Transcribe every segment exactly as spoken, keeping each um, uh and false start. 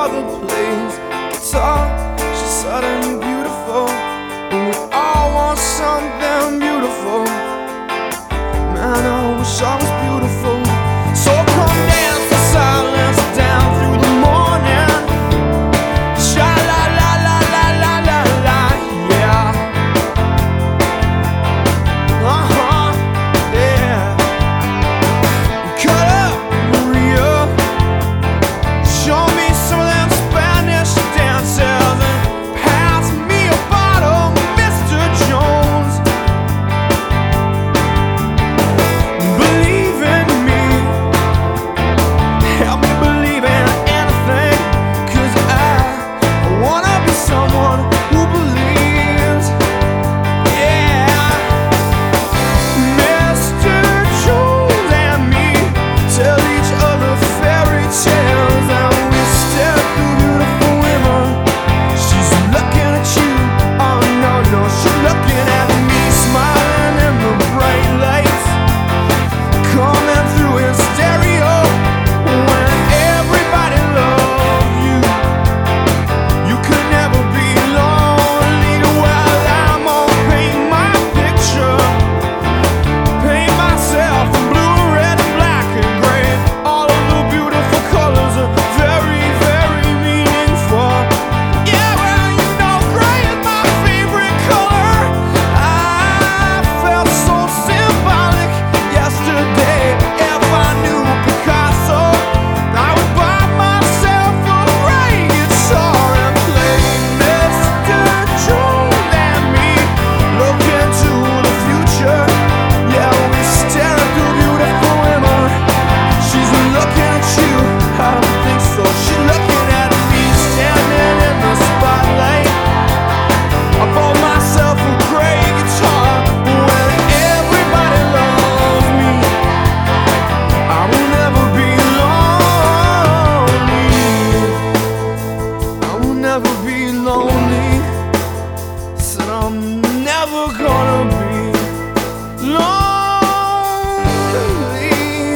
other plays guitar. She's suddenly beautiful, and we all want something beautiful. Man, I wish I was beautiful. So come dance the silence down through the morning. Sha la la la la la la la, yeah. Uh-huh, yeah. Cut up, Maria. Show me some of them Spanish dances and pass me a bottle, Mister Jones. Believe in me, help me believe in anything, 'cause I, I wanna be someone who believes. Yeah. Mister Jones and me tell each other fairy tales, and we stare through beautiful women. She's looking at you, oh no, no, she's looking at me, smiling in the bright lights coming through in stereo. When everybody loves you, you could never be lonely. Well, I'm gonna paint my picture, paint myself in blue, red, and black and gray. All of the beautiful colors are very, very meaningful. Yeah, well, you know, gray is my favorite color. I felt so symbolic yesterday. If I knew Picasso, I would buy myself a gray guitar and play Mister Jones and me. Look into the future. Yeah, we stare at the beautiful women. She's looking at you, I don't think so. She's looking at me, standing in the spotlight. I bought myself a gray guitar. When everybody loves me, I will never be lonely. I will never be lonely. Said I'm never gonna be lonely.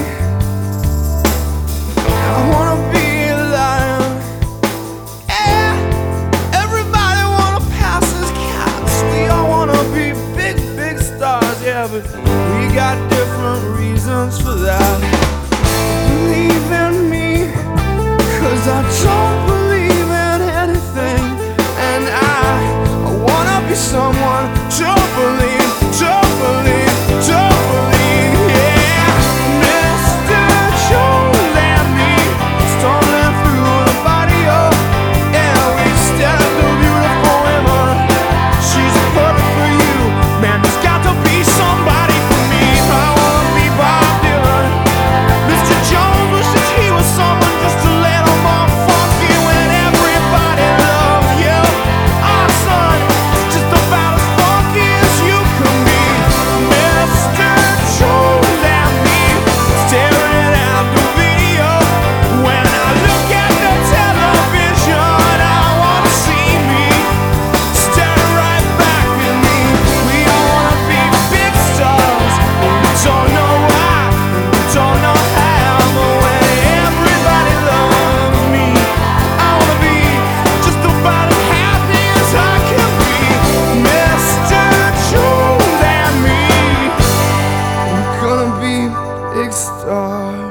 I wanna be a lion. Yeah, everybody wanna pass as cats. We all wanna be big, big stars. Yeah, but we got different reasons for that. Believe in me, 'cause I don't believe in anything, and I, I wanna be someone to believe, to believe, to believe. Yeah, Mister Jones and me stumbling through the barrio. Yeah, we stare at the beautiful women. She's perfect for you, man. There's got to be somebody for me. I wanna be Bob Dylan. Mister Jones wishes he was someone just a little more funky. When everybody loves you, our son is just about as funky as you can be. Mister Jones and me staring at the video. When I look at the television, I wanna see me staring right back at me. We all wanna be big stars, but we don't know why, we don't know how. But when everybody loves me, I wanna be just about as happy as I can be. Mister Jones and me, we're gonna be big stars.